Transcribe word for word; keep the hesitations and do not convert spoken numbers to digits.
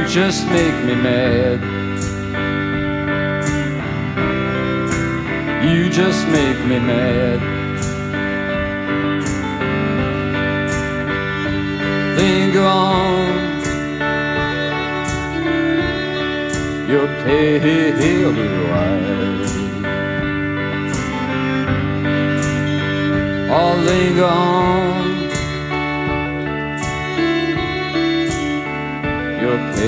just make me mad. You just make me mad. Linger on your pale blue eyes. I'll linger on